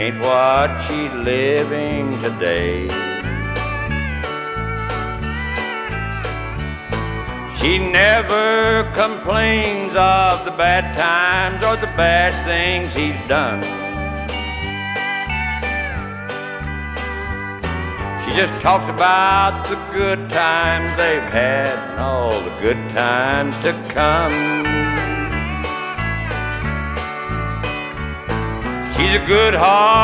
ain't what she's living today. She never complains of the bad times or the bad things he's done. She just talks about the good times they've had and all the good times to come. She's a good heart.